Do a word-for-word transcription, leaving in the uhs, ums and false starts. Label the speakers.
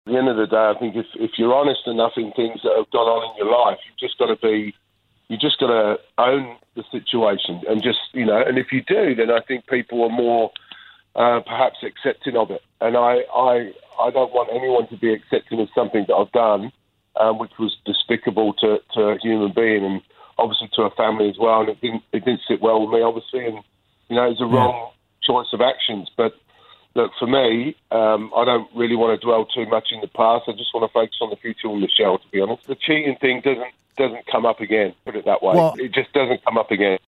Speaker 1: At the end of the day, I think if, if you're honest enough in things that have gone on in your life, you've just got to be, you just got to own the situation and just, you know, and if you do, then I think people are more uh, perhaps accepting of it. And I, I, I don't want anyone to be accepting of something that I've done, um, which was despicable to, to a human being and obviously to a family as well. And it didn't, it didn't sit well with me, obviously. And, you know, it was a wrong yeah. choice of actions. But look, for me, um, I don't really want to dwell too much in the past. I just want to focus on the future with Michelle, to be honest. The cheating thing doesn't doesn't come up again, put it that way.
Speaker 2: Well,
Speaker 1: it just doesn't come up again.